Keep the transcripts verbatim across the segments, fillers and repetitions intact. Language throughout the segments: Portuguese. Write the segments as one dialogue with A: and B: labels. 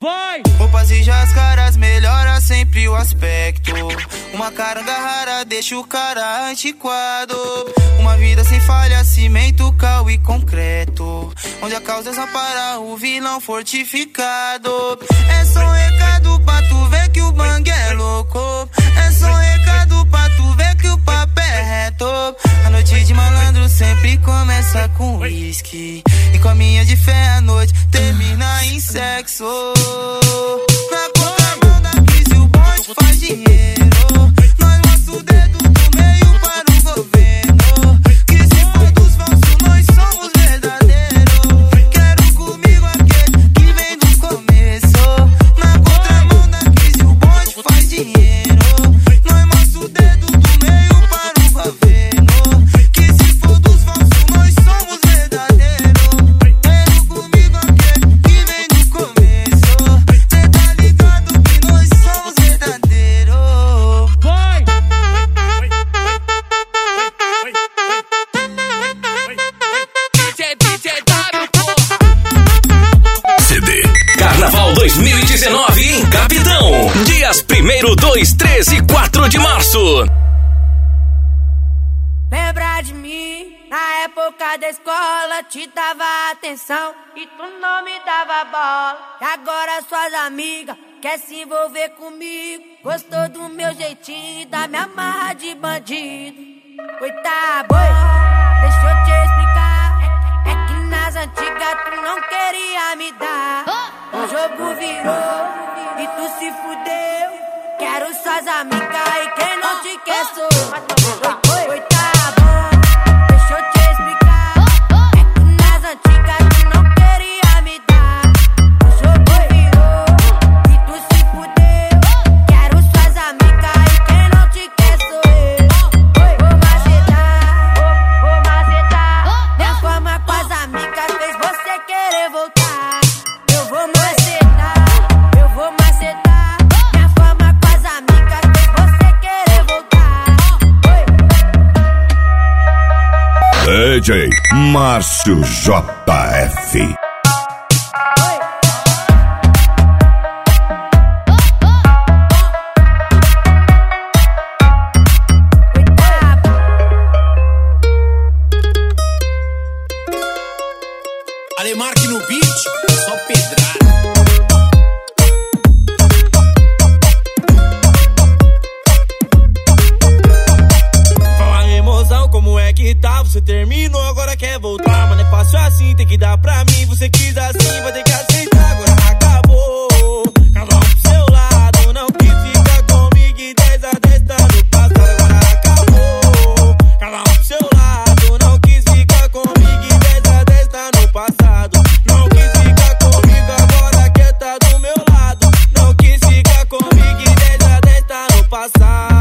A: Vai!
B: Roupas e as caras melhora sempre o aspecto. Uma caranga rara deixa o cara antiquado. Uma vida sem falha, cimento, cal e concreto. Onde a causa só para o vilão fortificado. É só um recado pra tu ver que o bang é louco. É só um recado pra tu ver que o papo é reto. A noite de malandro sempre começa com whisky. E com a minha de fé a noite termina em sexo. Na contramão da crise o bonde faz dinheiro. Nós mostra o dedo do meio para o governo. Que se for dos falsos nós somos verdadeiros. Quero comigo aquele que vem do começo. Na contramão da crise o bonde faz dinheiro. Nós mostra o dedo do meio para o governo. Que se for dos falsos nós somos verdadeiros. Quero comigo aquele que vem do começo. Cê tá ligado que nós somos verdadeiros.
A: Vai!
C: C D Carnaval dois mil e dezenove em Capitão. Dias primeiro, dois, três e quatro de março.
D: Lembra de mim? Na época da escola te dava atenção e tu não me dava bola. E agora suas amigas quer se envolver comigo. Gostou do meu jeitinho e da minha marra de bandido. Oi, tá bom, deixa eu te explicar. É, é que nas antigas tu não queria me dar. O jogo virou e tu se fudeu. Quero suas amigas e quem não te quer sou eu. Oi, oi, tá bom, deixa eu te explicar. É que nas antigas tu não queria me dar. O jogo virou e tu se fudeu. Quero suas amigas e quem não te quer sou eu. Vou macetar, vou, vou macetar. Minha fama com as amigas fez você querer voltar. Eu vou macetar, eu vou macetar. Minha fama com as amigas fez você querer voltar.
E: D J Márcio J F.
F: Alemarque no beat, só pedrada.
B: Fala emoção, como é que tá? Você terminou, agora quer voltar. Mas não é fácil assim, tem que dar pra mim. Você quis assim, vai ter que aceitar. Agora acabou, cada um pro seu lado. Não quis ficar comigo e dez a dez tá no passado. Agora acabou, cada um pro seu lado. Não quis ficar comigo e dez a dez tá no passado. Não quis ficar comigo, agora quer tá do meu lado. Não quis ficar comigo e dez a dez tá no passado.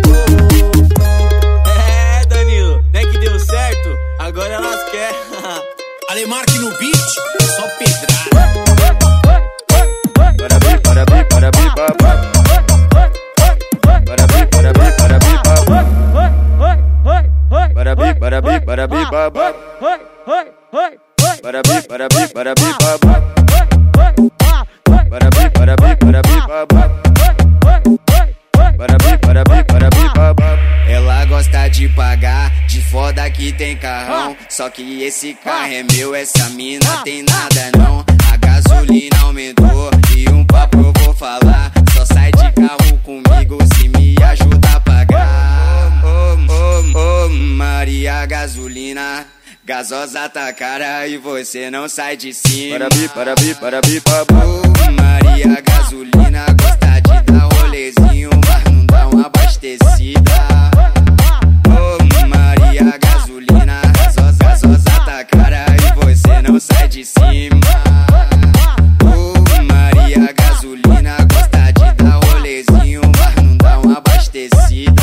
B: É, Danilo, não é que deu certo? Agora elas querem.
F: Alemarque no beat, só pedrada.
E: Parabéns, parabéns, parabéns, babá. Parabéns, parabéns, parabéns, babá. Parabéns, parabéns, parabéns, babá. Parabéns, parabéns, parabéns, babá. Parabéns, parabéns, parabéns, babá. Parabéns, parabéns, parabéns, babá.
G: Ela gosta de pagar, de foda que tem carrão. Só que esse carro é meu, essa mina tem nada não. A gasolina aumentou e um papo eu vou falar. Só sai de carro comigo se me ajuda a pagar. Oh, oh, oh, Maria gasolina, gasosa tá cara e você não sai de cima.
E: Parabéns, parabéns, parabéns, babá.
G: Oh, Maria gasolina, gosta de dar rolezinho, mas não dá uma abastecida. Oh, Maria gasolina, gasosa, gasosa tá cara e você não sai de cima. Oh, Maria gasolina, gosta de dar rolezinho, mas não dá uma abastecida.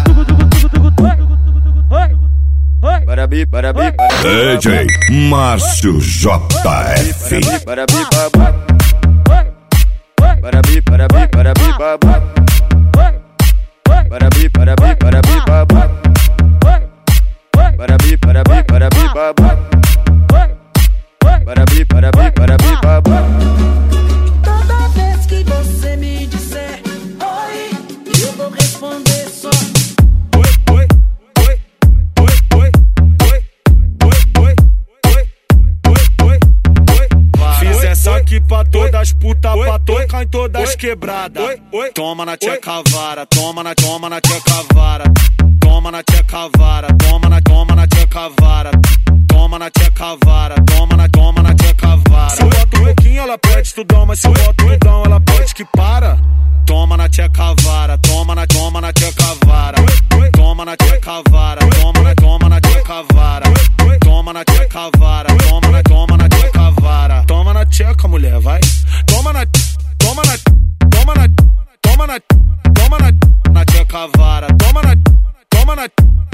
E: Parabéns, parabéns, parabéns. D J Márcio J F. Parabéns, babá. Parabéns, parabéns, parabéns, babá. Parabéns, parabéns, parabéns, babá. Parabéns, parabéns, parabéns, babá. Parabéns, parabéns, parabéns, babá.
D: Toda vez
A: puta pra tocar em todas as quebradas. Toma na tcheca vara, toma na, toma na tcheca vara. Toma na tcheca vara, toma na, toma na tcheca vara. Toma na tcheca vara, toma na, toma na tcheca vara. Se eu boto um pouquinho ela pede tudão, mas se eu boto um tudão ela pede que para. Toma na tcheca vara, toma na, toma na tcheca vara. Toma na tcheca vara, toma na, toma na tcheca vara. Toma na tcheca vara, toma na, toma na tcheca vara. Toma na tcheca, mulher, vai. Toma na, toma na, toma na, toma na, toma na, na tcheca vara. Toma na, toma na